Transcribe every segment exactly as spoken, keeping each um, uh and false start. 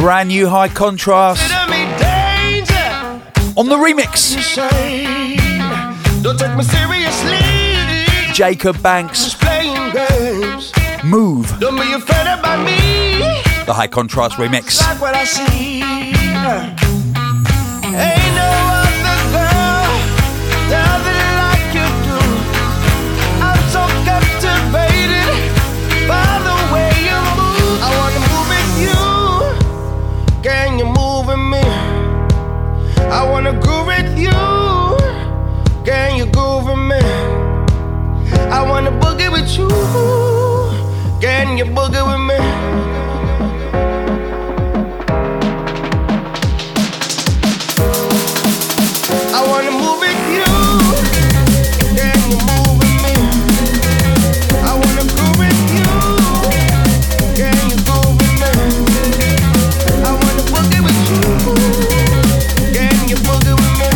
Brand new High Contrast on the remix. Don't take me seriously. Jacob Banks. Move. Don't be afraid about me. The High Contrast remix. Like what I see. Ain't no other girl does it like you do. I'm so captivated by the way you move. I wanna move with you. Can you move with me? I wanna groove with you. Can you groove with me? I wanna boogie with you. Can you boogie with me? I wanna move with you. Can you move with me? I wanna groove with you. Can you groove with me? I wanna boogie with you. Can you boogie with me?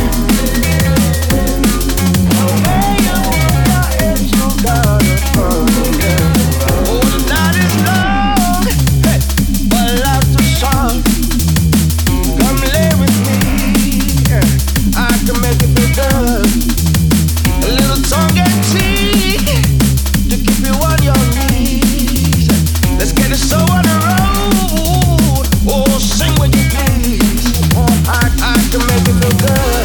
The way you move your hips, you got it from me. Oh, the night is long, hey, but life's too short. Come lay with me, yeah. I can make it feel good. A little tongue and cheek to keep you on your knees. Let's get it so on the road. Oh, sing when you please. I, I can make it feel good.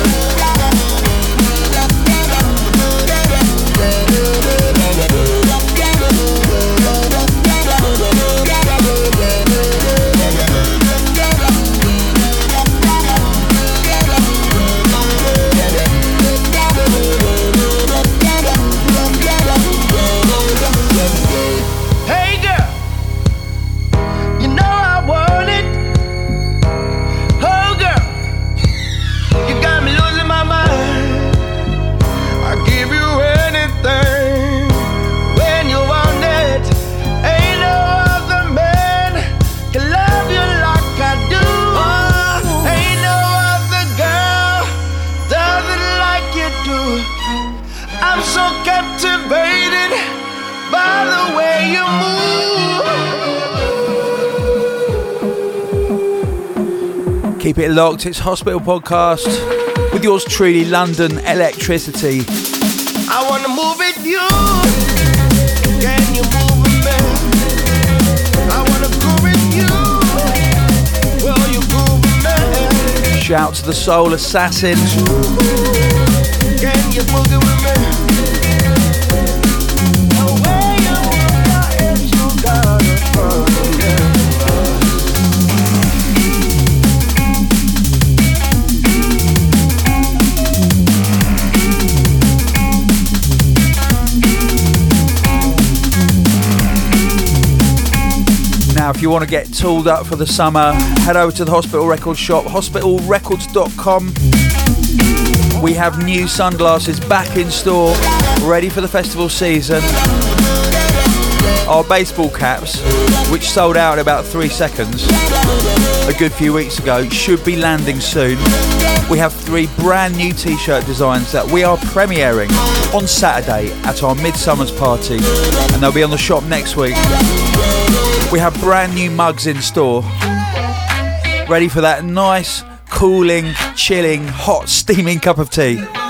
Hey girl, you know I want it. Oh girl, you got me losing my mind. I'll give you anything when you want it. Ain't no other man can love you like I do. Ain't no other girl does it like you do. I'm so captivated by the way you move. Keep it locked. It's Hospital Podcast with yours truly, London Electricity. I wanna move with you. Can you move with me? I wanna groove with you. Will you groove with me? Shout to the Soul Assassin. Can you boogie with me? The way you move your hips, you got it from me. Now, if you want to get tooled up for the summer, head over to the Hospital Records shop, hospital records dot com. We have new sunglasses back in store, ready for the festival season. Our baseball caps, which sold out in about three seconds a good few weeks ago, should be landing soon. We have three brand new t-shirt designs that we are premiering on Saturday at our Midsummer's party, and they'll be on the shop next week. We have brand new mugs in store, ready for that nice, cooling, chilling, hot, steaming cup of tea.